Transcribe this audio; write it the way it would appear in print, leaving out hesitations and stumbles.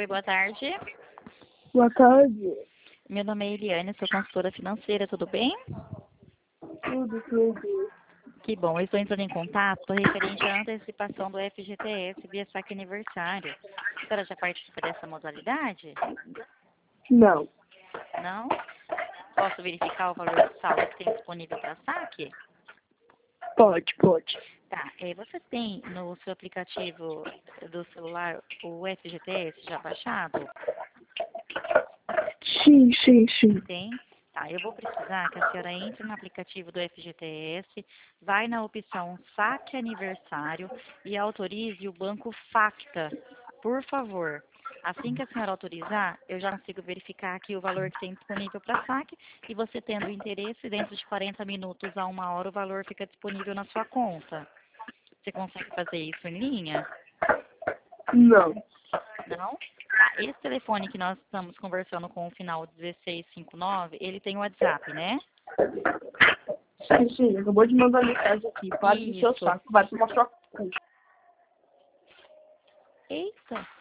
Oi, boa tarde. Boa tarde. Meu nome é Eliane, sou consultora financeira, tudo bem? Tudo. Que bom, eu estou entrando em contato referente à antecipação do FGTS via saque aniversário. A senhora já participa dessa modalidade? Não. Não? Posso verificar o valor do saldo que tem disponível para saque? Pode. Tá, você tem no seu aplicativo do celular o FGTS já baixado? Sim. Tem? Tá, eu vou precisar que a senhora entre no aplicativo do FGTS, vai na opção Saque Aniversário e autorize o banco Facta, por favor. Assim que a senhora autorizar, eu já consigo verificar aqui o valor que tem disponível para saque e você tendo interesse, dentro de 40 minutos a 1 hora, o valor fica disponível na sua conta. Você consegue fazer isso em linha? Não. Não? Tá, esse telefone que nós estamos conversando com o final 1659, ele tem o WhatsApp, né? Sim. Acabou de mandar mensagem aqui. Para de seu Isso. saco. Vai tomar sua cu. Eita!